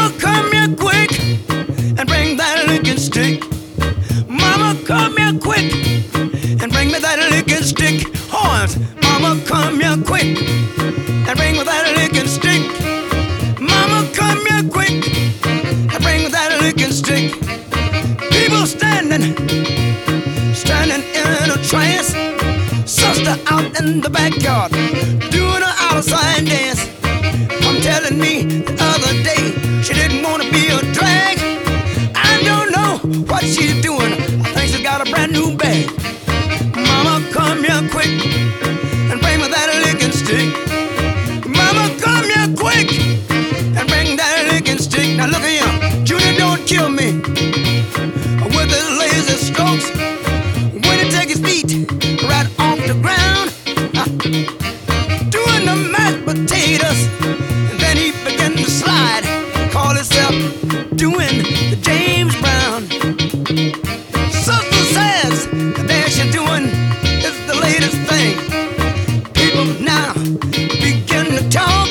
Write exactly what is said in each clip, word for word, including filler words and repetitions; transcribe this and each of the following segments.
Mama, come here quick and bring that licking stick. Mama, come here quick and bring me that licking stick. Horns, Mama, come here quick and bring me that licking stick. Mama, come here quick and bring me that licking stick. People standing, standing in a trance. Sister out in the backyard doing an outside dance. I'm telling me the other day she didn't want to be a drag. I don't know what she's doing. I think she's got a brand new bag. Mama, come here quick and bring me that licking stick. Mama, come here quick and bring that licking stick. Now look at him, Junior, don't kill me with his lazy strokes. When he take his feet right off the ground, doing the mashed potatoes, and then he began to slide. Call himself doing the James Brown. Sister says that there she's doing is the latest thing. People now begin to talk.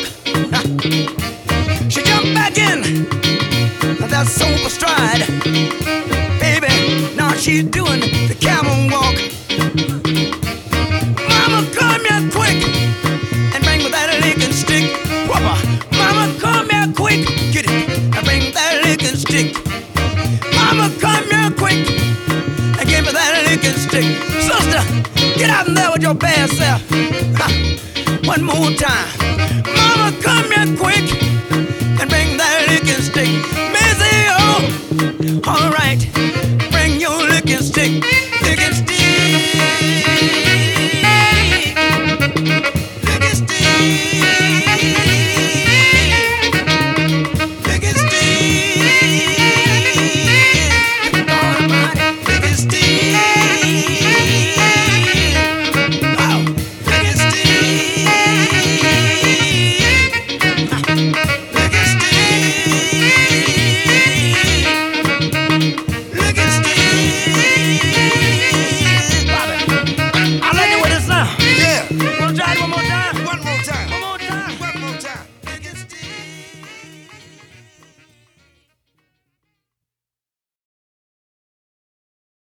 She jumped back in that sofa stride. Baby, now she's doing the camel walk. Mama, come here quick and bring me that licking stick. Whopper. Mama, come here quick, get it, and bring that licking stick. Mama, come here quick and give me that licking stick. Sister, get out in there with your bad self. Ha. One more time. Mama, come here quick